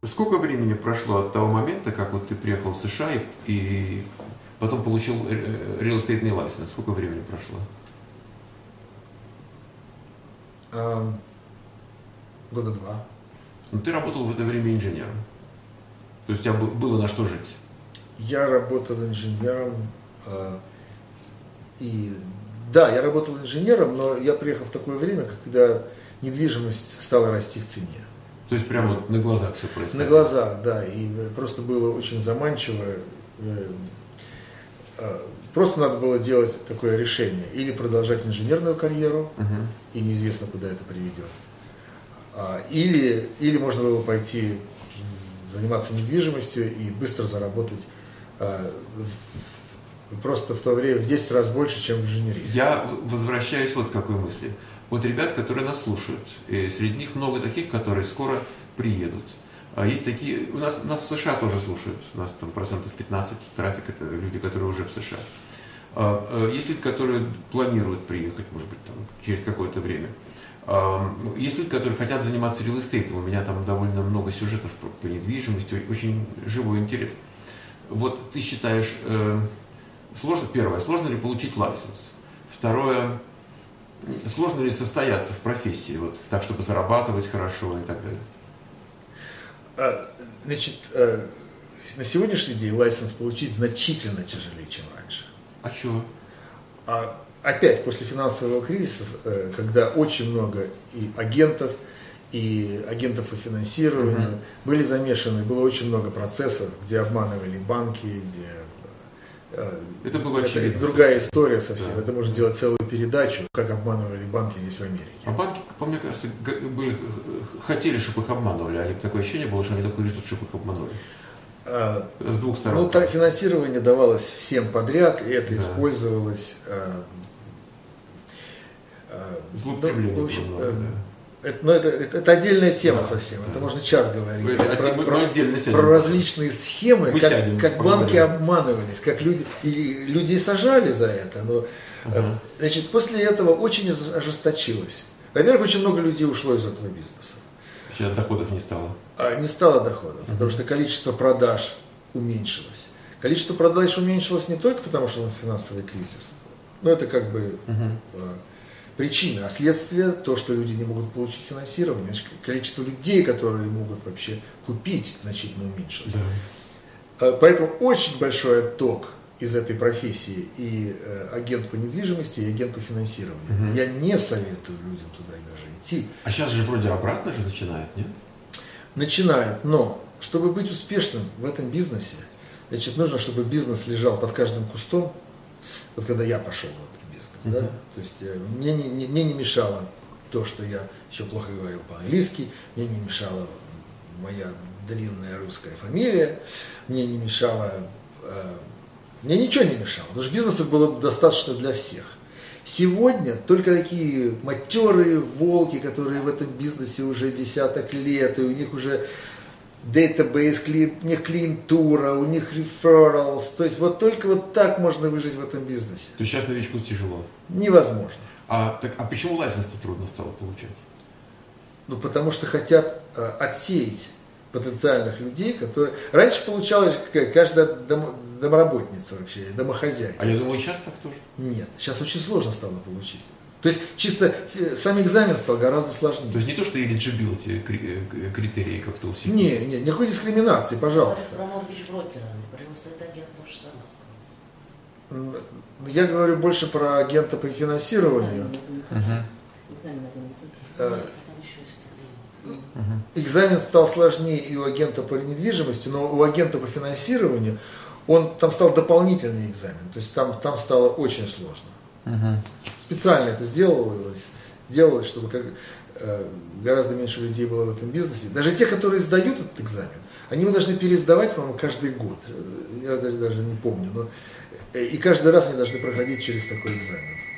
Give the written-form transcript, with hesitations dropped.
Сколько времени прошло от того момента, как вот ты приехал в США и потом получил real estate license? Сколько времени прошло? Года 2. Но ты работал в это время инженером. То есть у тебя было на что жить? Я работал инженером. Я работал инженером, но я приехал в такое время, когда недвижимость стала расти в цене. То есть прямо вот на глазах все происходило? На глазах, да. И просто было очень заманчиво. Просто надо было делать такое решение. Или продолжать инженерную карьеру, и неизвестно, куда это приведет. Или можно было пойти заниматься недвижимостью и быстро заработать просто в то время в 10 раз больше, чем в инженерии. Я возвращаюсь вот к какой мысли. Вот ребят, которые нас слушают, и среди них много таких, которые скоро приедут. Есть такие, нас в США тоже слушают, у нас там 15% трафик, это люди, которые уже в США. Есть люди, которые планируют приехать, может быть, там, через какое-то время. Есть люди, которые хотят заниматься real estate. У меня там довольно много сюжетов по недвижимости, очень живой интерес. Вот ты считаешь, первое, сложно ли получить лайсенс? Второе, сложно ли состояться в профессии, вот, так, чтобы зарабатывать хорошо и так далее? Значит, на сегодняшний день лайсенс получить значительно тяжелее, чем раньше. А чего? Опять после финансового кризиса, когда очень много и агентов по финансированию были замешаны, было очень много процессов, где обманывали банки, где это было очевидно. Это другая история совсем. Да. Это можно делать целую передачу, как обманывали банки здесь в Америке. А банки, мне кажется, хотели, чтобы их обманывали, а такое ощущение было, что они только ждут, чтобы их обманули. С двух сторон. Так финансирование давалось всем подряд, и это использовалось. Злоупотребление. В общем, это отдельная тема совсем. Это можно час говорить. Про различные схемы, как банки обманывались, как людей сажали за это. Но, значит, после этого очень ожесточилось. Во-первых, очень много людей ушло из этого бизнеса. Сейчас доходов не стало. Не стало доходов, потому что количество продаж уменьшилось. Количество продаж уменьшилось не только потому, что финансовый кризис, но это как бы причина, а следствие то, что люди не могут получить финансирование. Значит, количество людей, которые могут вообще купить, значительно уменьшилось. Да. Поэтому очень большой отток из этой профессии и агент по недвижимости, и агент по финансированию. Я не советую людям туда и даже идти. А сейчас же вроде обратно же начинает, нет? Начинает, но чтобы быть успешным в этом бизнесе, значит, нужно, чтобы бизнес лежал под каждым кустом. Вот когда я пошел в этот бизнес, да, то есть мне не мешало то, что я еще плохо говорил по-английски, мне не мешала моя длинная русская фамилия, мне не мешало, мне ничего не мешало, потому что бизнеса было достаточно для всех. Сегодня только такие матерые волки, которые в этом бизнесе уже десяток лет, и у них уже database, у них клиентура, у них referrals, то есть вот только вот так можно выжить в этом бизнесе. То есть сейчас новичку тяжело? Невозможно. А почему лайсенс-то трудно стало получать? Ну, потому что хотят отсеять потенциальных людей, которые... Раньше получалось каждая домработница вообще, домохозяйка. А я думаю, сейчас так тоже? Нет, сейчас очень сложно стало получить. То есть чисто сам экзамен стал гораздо сложнее. То есть не то, что eligibility критерии как-то усилили? Не, никакой дискриминации, пожалуйста. Про моргидж-брокера, про реал-эстейт-агента то же самое. Я говорю больше про агента по финансированию. Экзамен стал сложнее и у агента по недвижимости, но у агента по финансированию там стал дополнительный экзамен. То есть там стало очень сложно. Специально это делалось, чтобы гораздо меньше людей было в этом бизнесе. Даже те, которые сдают этот экзамен, они его должны пересдавать, по-моему, каждый год. Я даже не помню. И каждый раз они должны проходить через такой экзамен.